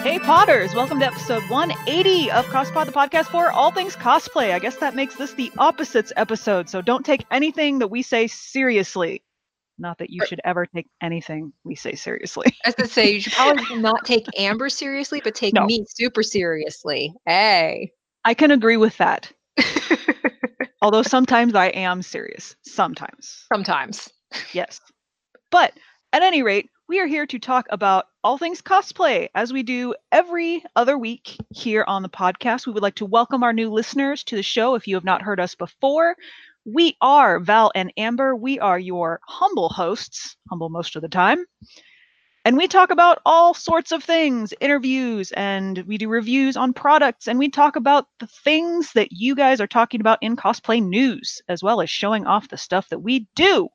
Hey Potters, welcome to episode 180 of CospodThe podcast for all things cosplay. I guess that makes this the opposites episode, so don't take anything that we say seriously. Not that you should ever take anything we say seriously. I was going to say, you should probably not take Amber seriously, but take No. me super seriously. Hey. I can agree with that. Although sometimes I am serious. Sometimes. Sometimes. Yes. But at any rate, we are here to talk about all things cosplay, as we do every other week here on the podcast. We would like to welcome our new listeners to the show if you have not heard us before. We are Val and Amber. We are your humble hosts, humble most of the time. And we talk about all sorts of things, interviews, and we do reviews on products, and we talk about the things that you guys are talking about in cosplay news, as well as showing off the stuff that we do.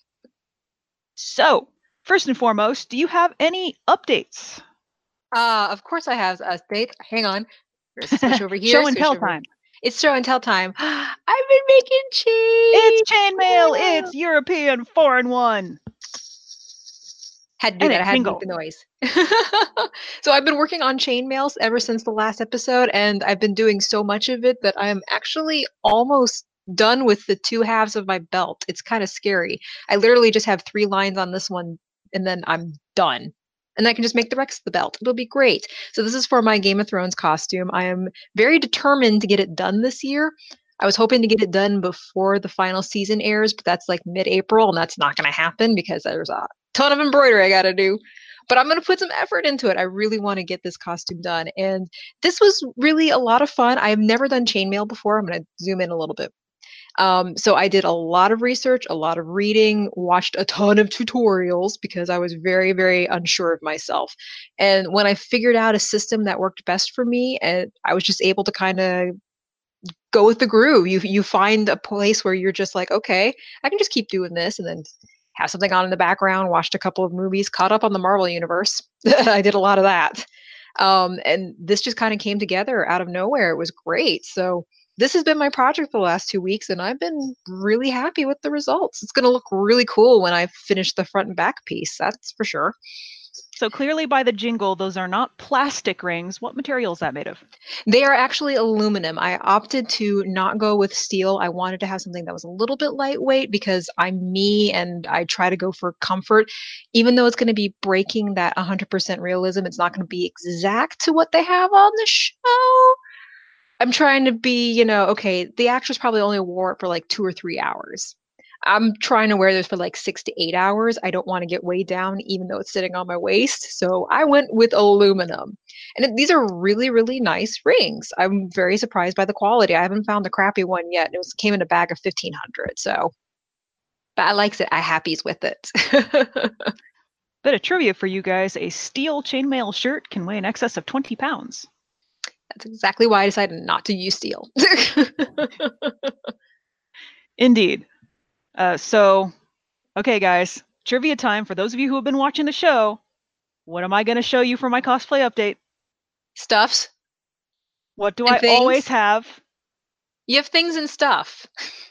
So, first and foremost, do you have any updates? Of course I have a date. Hang on. Switch over here. Show and tell time. It's show and tell time. I've been making chain. It's chainmail. It's European 4-in-1. Had to do that. I had to make the noise. So I've been working on chainmails ever since the last episode, and I've been doing so much of it that I'm actually almost done with the two halves of my belt. It's kind of scary. I literally just have 3 lines on this one, and then I'm done. And I can just make the rest of the belt. It'll be great. So this is for my Game of Thrones costume. I am very determined to get it done this year. I was hoping to get it done before the final season airs, but that's like mid-April, and that's not going to happen because there's a ton of embroidery I got to do. But I'm going to put some effort into it. I really want to get this costume done. And this was really a lot of fun. I have never done chainmail before. I'm going to zoom in a little bit. So I did a lot of research, a lot of reading, watched a ton of tutorials because I was very, very unsure of myself. And when I figured out a system that worked best for me, and I was just able to kind of go with the groove. You find a place where you're just like, okay, I can just keep doing this, and then have something on in the background, watched a couple of movies, caught up on the Marvel Universe. I did a lot of that. And this just kind of came together out of nowhere. It was great. So this has been my project for the last 2 weeks, and I've been really happy with the results. It's going to look really cool when I finish the front and back piece. That's for sure. So clearly by the jingle, those are not plastic rings. What material is that made of? They are actually aluminum. I opted to not go with steel. I wanted to have something that was a little bit lightweight because I'm me and I try to go for comfort. Even though it's going to be breaking that 100% realism, it's not going to be exact to what they have on the show. I'm trying to be, okay, the actress probably only wore it for like 2 or 3 hours. I'm trying to wear this for like 6 to 8 hours. I don't want to get weighed down, even though it's sitting on my waist. So I went with aluminum. And these are really, really nice rings. I'm very surprised by the quality. I haven't found the crappy one yet. It came in a bag of 1,500. So, but I likes it. I happies with it. Bit of trivia for you guys. A steel chainmail shirt can weigh in excess of 20 pounds. That's exactly why I decided not to use steel. Indeed. So, okay, guys, trivia time. For those of you who have been watching the show, what am I going to show you for my cosplay update? Stuffs. What do I always have? You have things and stuff.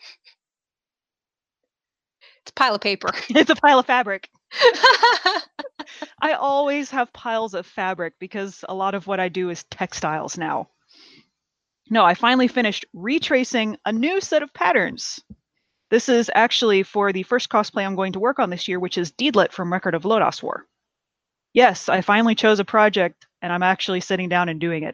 It's a pile of paper. It's a pile of fabric. I always have piles of fabric because a lot of what I do is textiles now. No, I finally finished retracing a new set of patterns. This is actually for the first cosplay I'm going to work on this year, which is Deedlit from Record of Lodoss War. Yes, I finally chose a project, and I'm actually sitting down and doing it.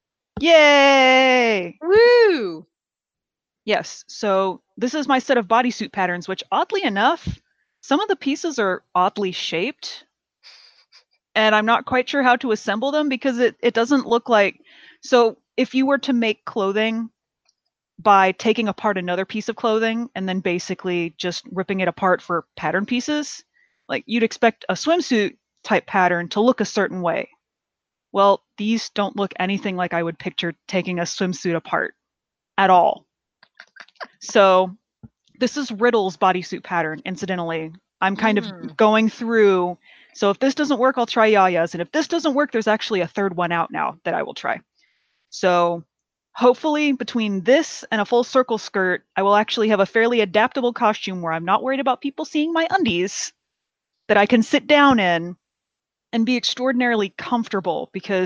Yay! Woo! Yes, so this is my set of bodysuit patterns, which oddly enough, some of the pieces are oddly shaped, and I'm not quite sure how to assemble them because it doesn't look like... So if you were to make clothing by taking apart another piece of clothing and then basically just ripping it apart for pattern pieces, like you'd expect a swimsuit type pattern to look a certain way. Well, these don't look anything like I would picture taking a swimsuit apart at all. So this is Riddle's bodysuit pattern, incidentally. I'm kind of going through, so if this doesn't work, I'll try Yaya's, and if this doesn't work, there's actually a third one out now that I will try. So hopefully between this and a full circle skirt, I will actually have a fairly adaptable costume where I'm not worried about people seeing my undies, that I can sit down in and be extraordinarily comfortable, because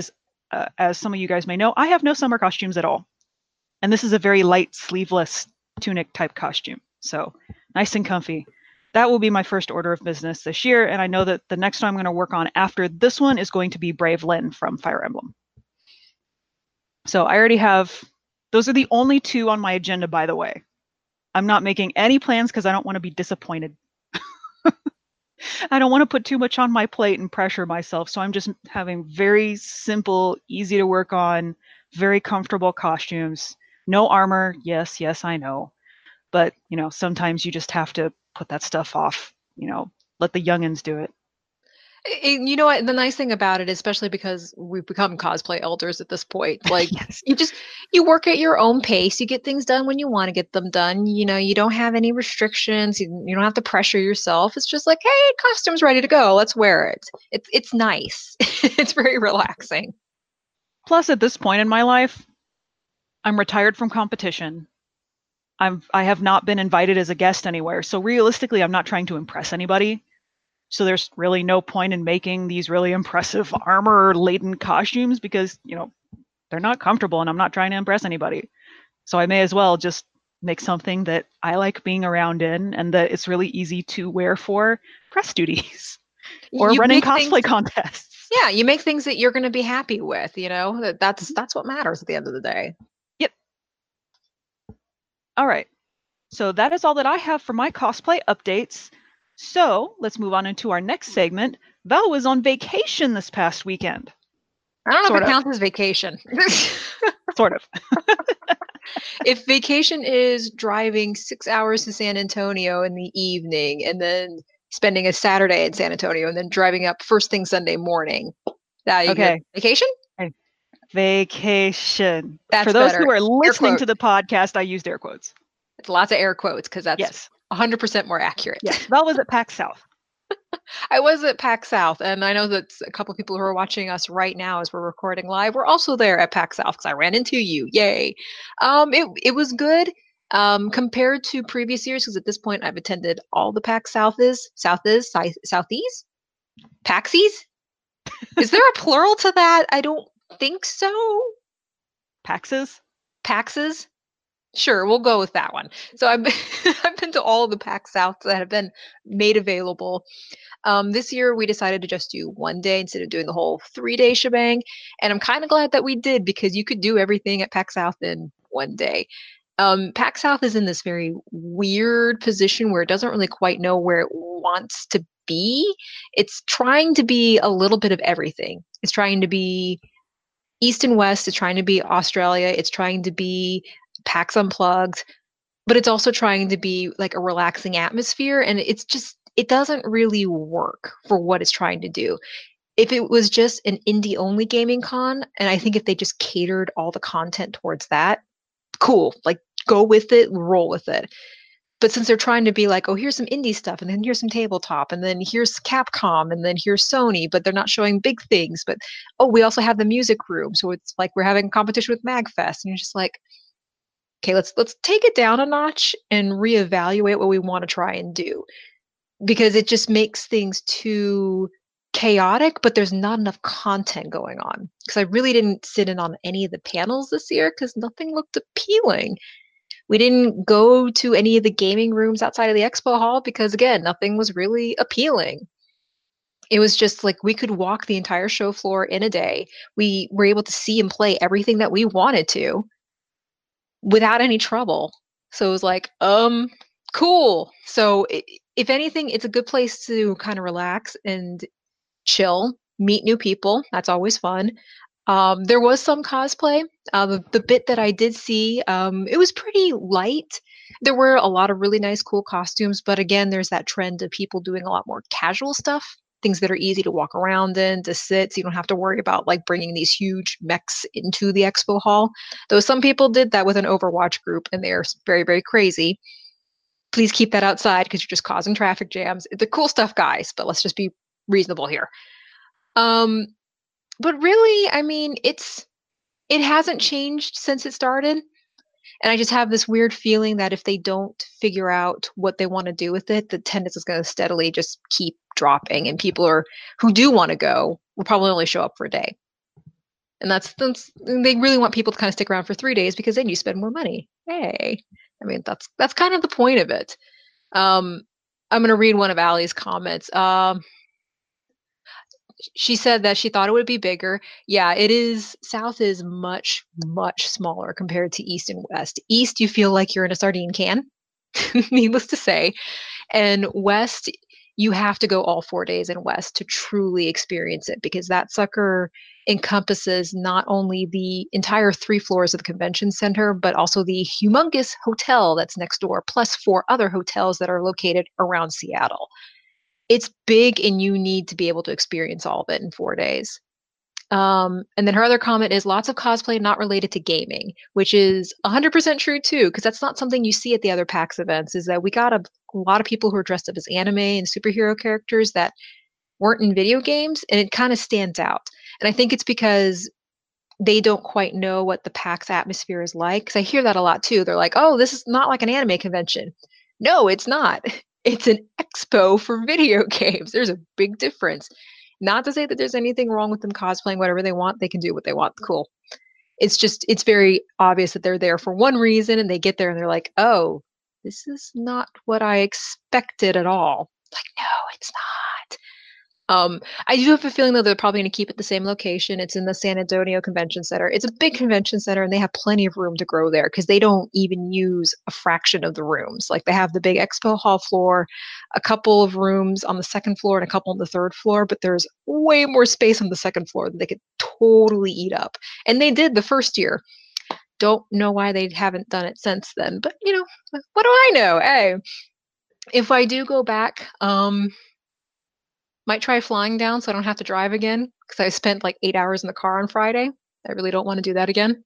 as some of you guys may know, I have no summer costumes at all. And this is a very light sleeveless tunic type costume. So nice and comfy. That will be my first order of business this year. And I know that the next one I'm going to work on after this one is going to be Brave Lyn from Fire Emblem. So I already have, those are the only two on my agenda, by the way. I'm not making any plans because I don't want to be disappointed. I don't want to put too much on my plate and pressure myself. So I'm just having very simple, easy to work on, very comfortable costumes. No armor. Yes, I know. But, sometimes you just have to put that stuff off, let the youngins do it. You know what? The nice thing about it, especially because we've become cosplay elders at this point, like yes. you work at your own pace. You get things done when you want to get them done. You don't have any restrictions. You don't have to pressure yourself. It's just like, hey, costume's ready to go. Let's wear it. It's nice. It's very relaxing. Plus, at this point in my life, I'm retired from competition. I have not been invited as a guest anywhere. So realistically, I'm not trying to impress anybody. So there's really no point in making these really impressive armor-laden costumes because, they're not comfortable and I'm not trying to impress anybody. So I may as well just make something that I like being around in and that it's really easy to wear for press duties or running cosplay contests. Yeah, you make things that you're going to be happy with, that's what matters at the end of the day. Yep. All right. So that is all that I have for my cosplay updates. So let's move on into our next segment. Val was on vacation this past weekend. I don't know if it counts as vacation. Sort of. If vacation is driving 6 hours to San Antonio in the evening and then spending a Saturday in San Antonio and then driving up first thing Sunday morning, okay. Vacation? Vacation. That's for those better. who are listening to the podcast, I used air quotes. It's lots of air quotes because that's 100% more accurate. Yes, Val was at PAX South. I was at PAX South, and I know that a couple of people who are watching us right now as we're recording live were also there at PAX South because I ran into you. Yay! It was good compared to previous years because at this point I've attended all the PAX Southies, PAXies. Is there a plural to that? I don't think so. PAXes? Sure, we'll go with that one. So I've been to all the PAX South that have been made available. This year we decided to just do one day instead of doing the whole 3-day shebang. And I'm kind of glad that we did because you could do everything at PAX South in one day. PAX South is in this very weird position where it doesn't really quite know where it wants to be. It's trying to be a little bit of everything. It's trying to be East and West. It's trying to be Australia. It's trying to be PAX Unplugged, but it's also trying to be like a relaxing atmosphere. And it doesn't really work for what it's trying to do. If it was just an indie only gaming con, and I think if they just catered all the content towards that, cool, like go with it, roll with it. But since they're trying to be like, oh, here's some indie stuff, and then here's some tabletop, and then here's Capcom, and then here's Sony, but they're not showing big things. But, oh, we also have the music room. So it's like we're having a competition with MagFest. And you're just like, okay, let's take it down a notch and reevaluate what we want to try and do. Because it just makes things too chaotic, but there's not enough content going on. Because I really didn't sit in on any of the panels this year because nothing looked appealing. We didn't go to any of the gaming rooms outside of the expo hall because, again, nothing was really appealing. It was just like we could walk the entire show floor in a day. We were able to see and play everything that we wanted to without any trouble. So it was like, cool. So if anything, it's a good place to kind of relax and chill, meet new people. That's always fun. There was some cosplay. The bit that I did see, it was pretty light. There were a lot of really nice, cool costumes, but again, there's that trend of people doing a lot more casual stuff, things that are easy to walk around in, to sit, so you don't have to worry about like bringing these huge mechs into the expo hall. Though some people did that with an Overwatch group, and they're very, very crazy. Please keep that outside because you're just causing traffic jams. The cool stuff, guys, but let's just be reasonable here. But really, I mean, it hasn't changed since it started. And I just have this weird feeling that if they don't figure out what they want to do with it, the attendance is going to steadily just keep dropping. And people who do want to go will probably only show up for a day. And that's they really want people to kind of stick around for 3 days because then you spend more money. Hey, I mean that's kind of the point of it. I'm gonna read one of Allie's comments. She said that she thought it would be bigger. Yeah, it is. South is much, much smaller compared to East and West. East, you feel like you're in a sardine can, needless to say. And West, you have to go all 4 days in West to truly experience it because that sucker encompasses not only the entire 3 floors of the convention center, but also the humongous hotel that's next door, plus 4 other hotels that are located around Seattle. It's big and you need to be able to experience all of it in 4 days. And then her other comment is lots of cosplay not related to gaming, which is 100% true too, because that's not something you see at the other PAX events. Is that we got a lot of people who are dressed up as anime and superhero characters that weren't in video games, and it kind of stands out. And I think it's because they don't quite know what the PAX atmosphere is like. Because I hear that a lot too. They're like, "Oh, this is not like an anime convention." No, it's not. It's an expo for video games. There's a big difference. Not to say that there's anything wrong with them cosplaying whatever they want. They can do what they want. Cool. It's just, it's very obvious that they're there for one reason and they get there and they're like, oh, this is not what I expected at all. Like, no, it's not. I do have a feeling though they're probably going to keep it the same location. It's in the San Antonio Convention Center. It's a big convention center, and they have plenty of room to grow there because they don't even use a fraction of the rooms. Like they have the big expo hall floor, a couple of rooms on the second floor, and a couple on the third floor. But there's way more space on the second floor that they could totally eat up. And they did the first year. Don't know why they haven't done it since then. But you know, what do I know? Hey, if I do go back, might try flying down so I don't have to drive again because I spent like 8 hours in the car on Friday. I really don't want to do that again.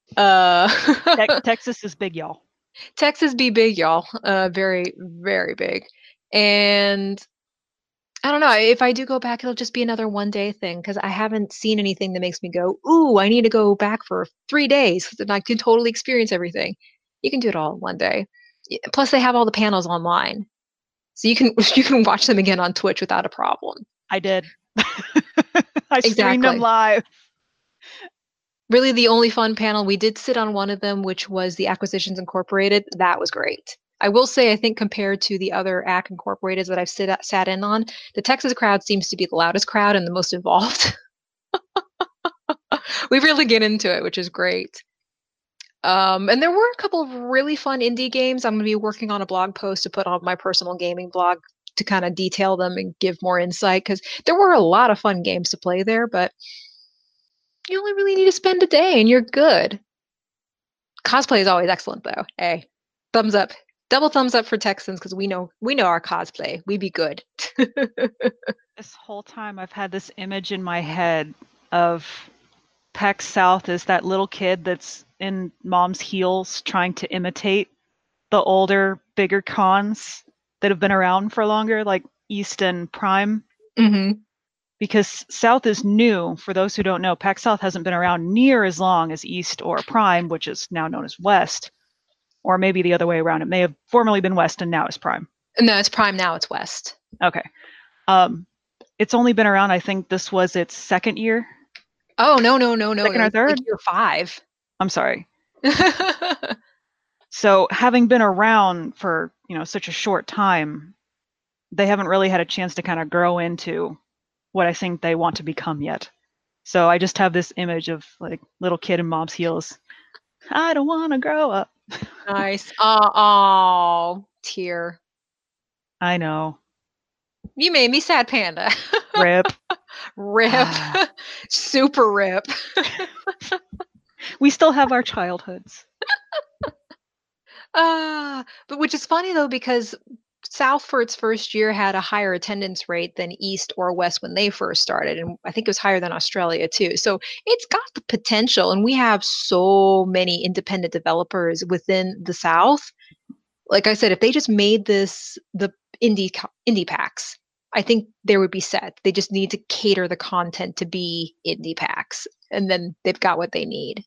Texas is big, y'all. Texas be big, y'all. Very, very big. And I don't know. If I do go back, it'll just be another 1 day thing because I haven't seen anything that makes me go, ooh, I need to go back for 3 days and I can totally experience everything. You can do it all in 1 day. Plus, they have all the panels online. So you can watch them again on Twitch without a problem. I did. I streamed them live. Really, the only fun panel, we did sit on one of them, which was the Acquisitions Incorporated. That was great. I will say, I think compared to the other AC Incorporated that I've sat in on, the Texas crowd seems to be the loudest crowd and the most involved. We really get into it, which is great. And there were a couple of really fun indie games. I'm going to be working on a blog post to put on my personal gaming blog to kind of detail them and give more insight because there were a lot of fun games to play there, but you only really need to spend a day and you're good. Cosplay is always excellent though. Hey, thumbs up. Double thumbs up for Texans because we know our cosplay. We be good. This whole time I've had this image in my head of PAX South as that little kid that's in mom's heels trying to imitate the older, bigger cons that have been around for longer, like East and Prime. Mm-hmm. Because South is new. For those who don't know, PAX South hasn't been around near as long as East or Prime, which is now known as West. Or maybe the other way around. It may have formerly been West and now it's Prime. No, it's Prime, now it's West. Okay. It's only been around, I think this was its second year. Oh, no. Second or third? Like year 5. I'm sorry. So having been around for, such a short time, they haven't really had a chance to kind of grow into what I think they want to become yet. So I just have this image of like little kid in mom's heels. I don't want to grow up. Nice. Oh, tear. I know. You made me sad, Panda. Rip. Rip. Super rip. We still have our childhoods. But which is funny though, because South for its first year had a higher attendance rate than East or West when they first started. And I think it was higher than Australia too. So it's got the potential. And we have so many independent developers within the South. Like I said, if they just made this the indie PAX, I think they would be set. They just need to cater the content to be indie PAX. And then they've got what they need.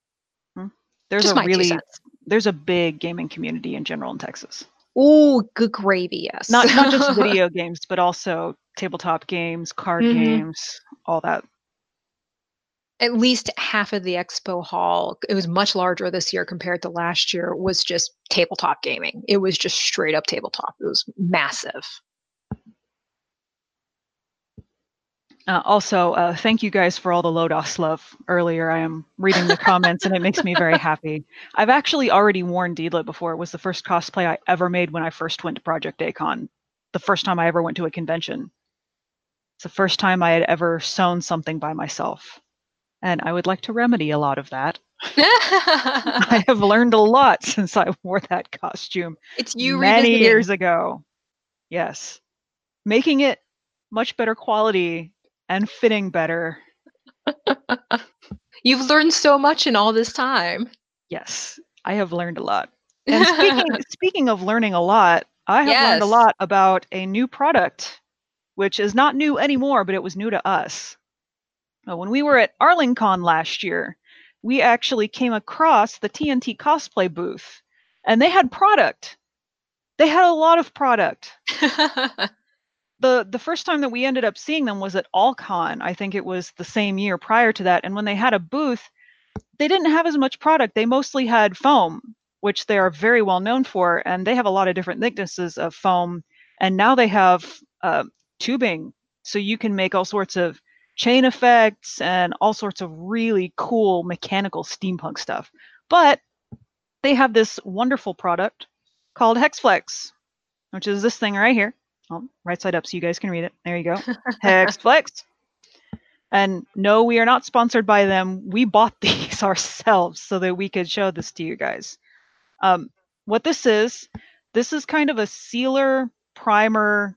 There's a big gaming community in general in Texas. Oh, good gravy, yes. Not just video games, but also tabletop games, card games, all that. at least half of the expo hall, it was much larger this year compared to last year, was just tabletop gaming. It was just straight up tabletop. It was massive. Also, thank you guys for all the Lodos love earlier. I am reading the comments and it makes me very happy. I've actually already worn Deedlit before. It was the first cosplay I ever made when I first went to Project A-Kon. The first time I ever went to a convention. It's the first time I had ever sewn something by myself. And I would like to remedy a lot of that. I have learned a lot since I wore that costume. It's you many revisiting. Years ago. Yes. Making it much better quality and fitting better. You've learned so much in all this time. Yes, I have learned a lot. And speaking of learning a lot, I have learned a lot about a new product, which is not new anymore, but it was new to us. When we were at Arlington last year, we actually came across the TNT cosplay booth, and they had product. They had a lot of product. The first time that we ended up seeing them was at AllCon. I think it was the same year prior to that. And when they had a booth, they didn't have as much product. They mostly had foam, which they are very well known for. And they have a lot of different thicknesses of foam. And now they have tubing. So you can make all sorts of chain effects and all sorts of really cool mechanical steampunk stuff. But they have this wonderful product called Hexflex, which is this thing right here. Oh, right side up so you guys can read it. There you go. Hexflex. And no, we are not sponsored by them. We bought these ourselves so that we could show this to you guys. What this is kind of a sealer primer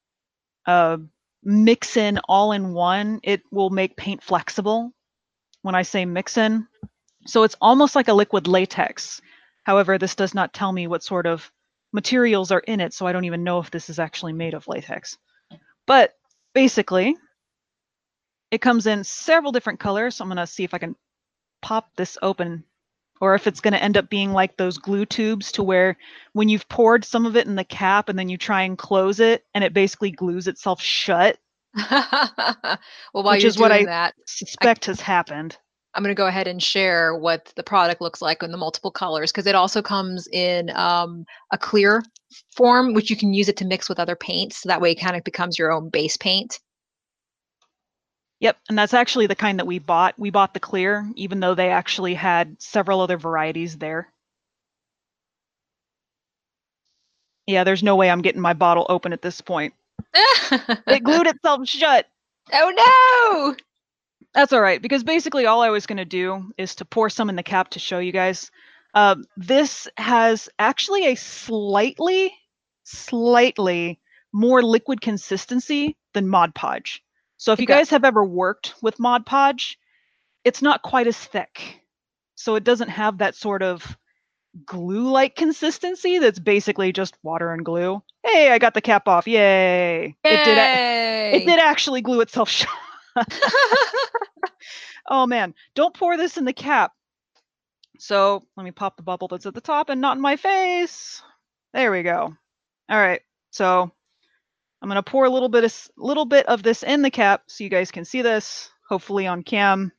mix-in all-in-one. It will make paint flexible when I say mix-in. So it's almost like a liquid latex. However, this does not tell me what sort of materials are in it, so I don't even know if this is actually made of latex. But basically, it comes in several different colors. So I'm going to see if I can pop this open, or if it's going to end up being like those glue tubes to where when you've poured some of it in the cap and then you try and close it and it basically glues itself shut. Well, while which you're is what doing I that, suspect has happened. I'm going to go ahead and share what the product looks like in the multiple colors, because it also comes in a clear form, which you can use it to mix with other paints. So that way it kind of becomes your own base paint. Yep, and that's actually the kind that we bought. We bought the clear, even though they actually had several other varieties there. Yeah, there's no way I'm getting my bottle open at this point. It glued itself shut. Oh no! That's all right, because basically all I was going to do is to pour some in the cap to show you guys. This has actually a slightly more liquid consistency than Mod Podge. So if you guys have ever worked with Mod Podge, it's not quite as thick. So it doesn't have that sort of glue-like consistency that's basically just water and glue. Hey, I got the cap off. Yay! It did actually glue itself shut. Oh man, don't pour this in the cap. So let me pop the bubble that's at the top and not in my face. There we go. All right, so I'm gonna pour a little bit of this in the cap so you guys can see this, hopefully on cam.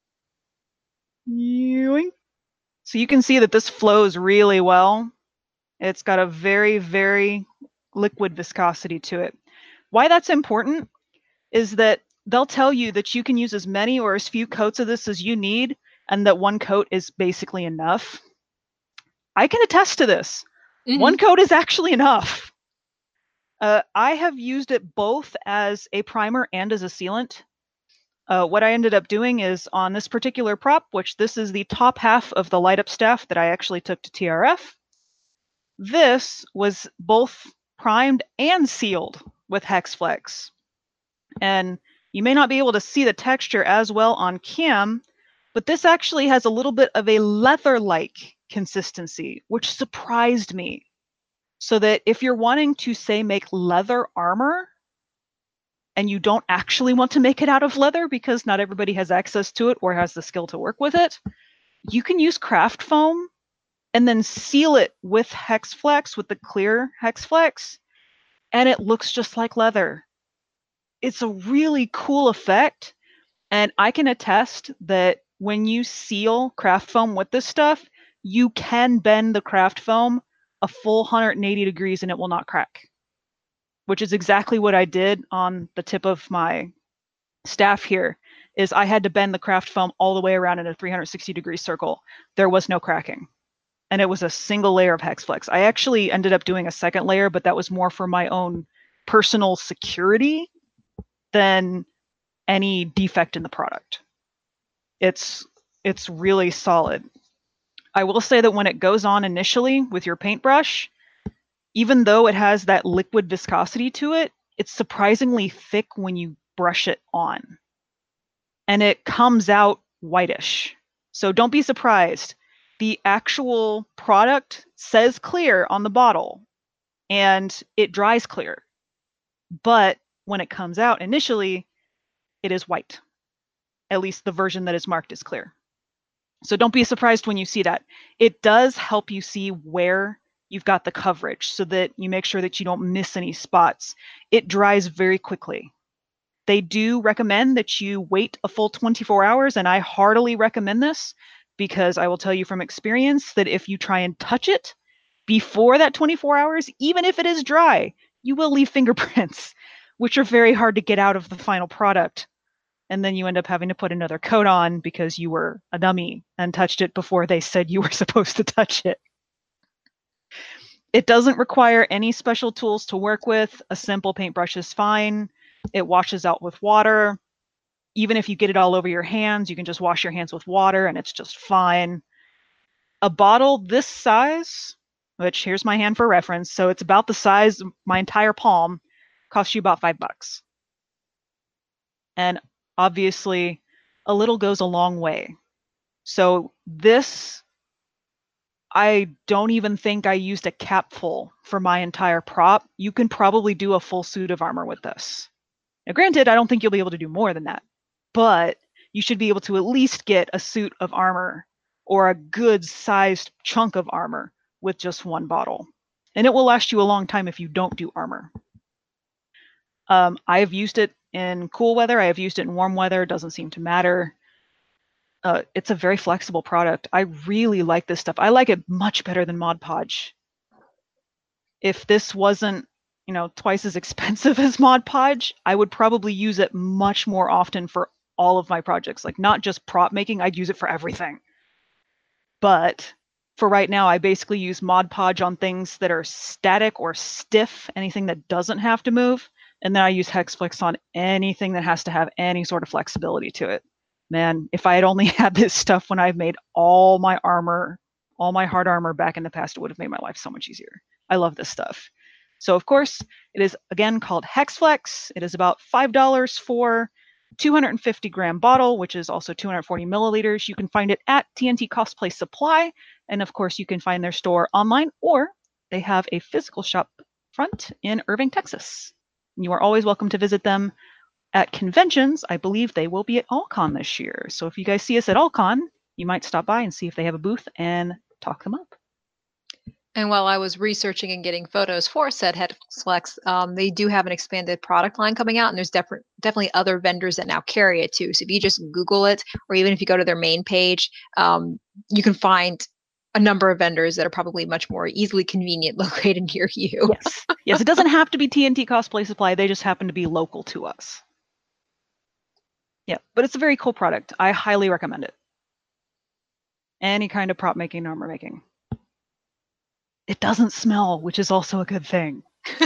So you can see that this flows really well. It's got a very, very liquid viscosity to it. Why that's important is that they'll tell you that you can use as many or as few coats of this as you need, and that one coat is basically enough. I can attest to this. Mm-hmm. One coat is actually enough. I have used it both as a primer and as a sealant. What I ended up doing is on this particular prop, which this is the top half of the light up staff that I actually took to TRF. This was both primed and sealed with Hexflex. And you may not be able to see the texture as well on cam, but this actually has a little bit of a leather-like consistency, which surprised me. So that if you're wanting to, say, make leather armor, and you don't actually want to make it out of leather because not everybody has access to it or has the skill to work with it, you can use craft foam and then seal it with Hexflex, with the clear Hexflex, and it looks just like leather. It's a really cool effect, And I can attest that when you seal craft foam with this stuff, you can bend the craft foam a full 180 degrees and it will not crack, which is exactly what I did on the tip of my staff here. Is I had to bend the craft foam all the way around in a 360-degree circle. There was no cracking. And it was a single layer of Hexflex. I actually ended up doing a second layer, but that was more for my own personal security than any defect in the product. It's really solid. I will say that when it goes on initially with your paintbrush, even though it has that liquid viscosity to it, it's surprisingly thick when you brush it on. And it comes out whitish. So don't be surprised. The actual product says clear on the bottle and it dries clear. But when it comes out initially, it is white. At least the version that is marked is clear. So don't be surprised when you see that. It does help you see where you've got the coverage so that you make sure that you don't miss any spots. It dries very quickly. They do recommend that you wait a full 24 hours, and I heartily recommend this because I will tell you from experience that if you try and touch it before that 24 hours, even if it is dry, you will leave fingerprints, which are very hard to get out of the final product. And then you end up having to put another coat on because you were a dummy and touched it before they said you were supposed to touch it. It doesn't require any special tools to work with. A simple paintbrush is fine. It washes out with water. Even if you get it all over your hands, you can just wash your hands with water and it's just fine. A bottle this size, which here's my hand for reference, so it's about the size of my entire palm, costs you about $5. And obviously, a little goes a long way. So this, I don't even think I used a capful for my entire prop. You can probably do a full suit of armor with this. Now, granted, I don't think you'll be able to do more than that, but you should be able to at least get a suit of armor or a good sized chunk of armor with just one bottle. And it will last you a long time if you don't do armor. I've used it in cool weather. I have used it in warm weather. It doesn't seem to matter. It's a very flexible product. I really like this stuff. I like it much better than Mod Podge. If this wasn't, twice as expensive as Mod Podge, I would probably use it much more often for all of my projects. Like not just prop making, I'd use it for everything. But for right now, I basically use Mod Podge on things that are static or stiff, anything that doesn't have to move. And then I use Hexflex on anything that has to have any sort of flexibility to it. Man, if I had only had this stuff when I've made all my armor, all my hard armor back in the past, it would have made my life so much easier. I love this stuff. So of course, it is again called Hexflex. It is about $5 for 250 gram bottle, which is also 240 milliliters. You can find it at TNT Cosplay Supply. And of course, you can find their store online, or they have a physical shop front in Irving, Texas. You are always welcome to visit them at conventions. I believe they will be at AllCon this year. So if you guys see us at AllCon, you might stop by and see if they have a booth and talk them up. And while I was researching and getting photos for said Hexflex, they do have an expanded product line coming out, and there's definitely other vendors that now carry it too. So if you just Google it, or even if you go to their main page, you can find a number of vendors that are probably much more easily convenient located near you. Yes, it doesn't have to be TNT Cosplay Supply. They just happen to be local to us. Yeah, but it's a very cool product. I highly recommend it. Any kind of prop making, armor making. It doesn't smell, which is also a good thing.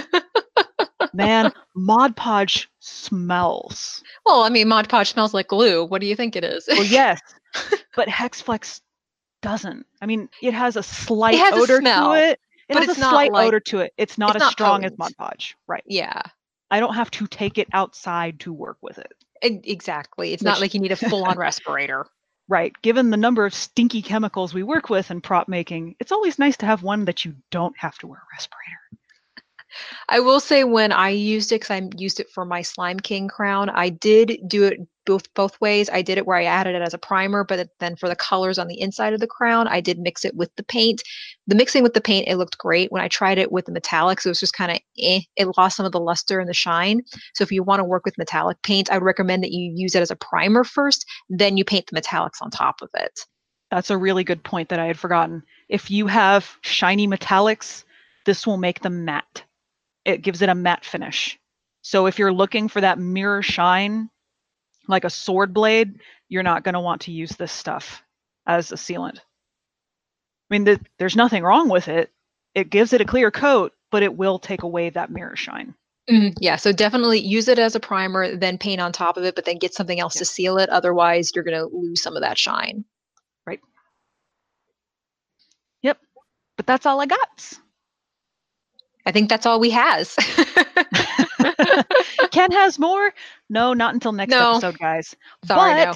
Man, Mod Podge smells. Well, I mean, Mod Podge smells like glue. What do you think it is? Well, yes, but Hexflex doesn't. I mean, it has a slight odor to it. It has a slight odor to it. It's not as strong as Mod Podge, right? Yeah. I don't have to take it outside to work with it. Exactly. It's not like you need a full-on respirator. Right. Given the number of stinky chemicals we work with in prop making, it's always nice to have one that you don't have to wear a respirator. I will say when I used it, because I used it for my Slime King crown, I did do it both ways. I did it where I added it as a primer, but then for the colors on the inside of the crown, I did mix it with the paint. The mixing with the paint, it looked great. When I tried it with the metallics, it was just kind of it lost some of the luster and the shine. So if you want to work with metallic paint, I would recommend that you use it as a primer first, then you paint the metallics on top of it. That's a really good point that I had forgotten. If you have shiny metallics, this will make them matte. It gives it a matte finish. So if you're looking for that mirror shine, like a sword blade, you're not going to want to use this stuff as a sealant. I mean, there's nothing wrong with it. It gives it a clear coat, but it will take away that mirror shine. Yeah, so definitely use it as a primer, then paint on top of it, but then get something else to seal it. Otherwise, you're going to lose some of that shine. Right. Yep. But that's all I got. I think that's all we has. Ken has more? No, not until next episode, guys. Sorry,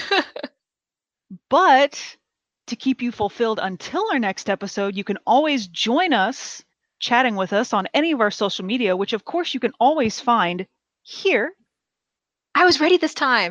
but to keep you fulfilled until our next episode, you can always join us chatting with us on any of our social media, which of course you can always find here. I was ready this time.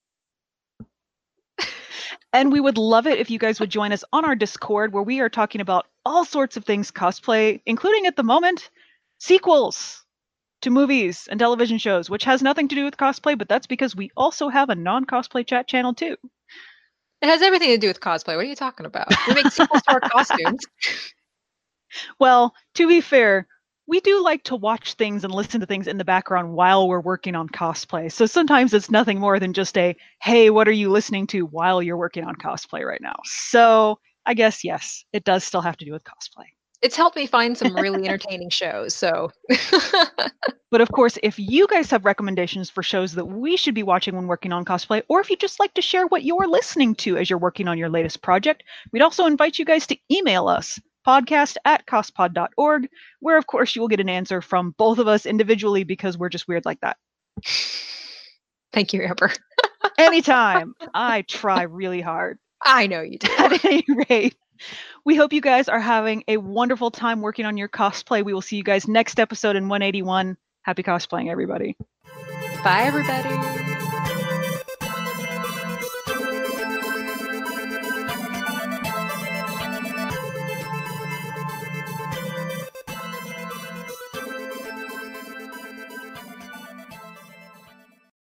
And we would love it if you guys would join us on our Discord, where we are talking about all sorts of things cosplay, including at the moment, sequels to movies and television shows, which has nothing to do with cosplay, but that's because we also have a non-cosplay chat channel too. It has everything to do with cosplay. What are you talking about? We make sequels to our costumes. Well, to be fair, we do like to watch things and listen to things in the background while we're working on cosplay. So sometimes it's nothing more than just a, hey, what are you listening to while you're working on cosplay right now? So I guess, yes, it does still have to do with cosplay. It's helped me find some really entertaining shows, so. But of course, if you guys have recommendations for shows that we should be watching when working on cosplay, or if you just like to share what you're listening to as you're working on your latest project, we'd also invite you guys to email us, podcast@cospod.org, where of course you will get an answer from both of us individually because we're just weird like that. Thank you, Amber. Anytime. I try really hard. I know you do. At any rate, we hope you guys are having a wonderful time working on your cosplay. We will see you guys next episode in 181. Happy cosplaying, everybody. Bye, everybody.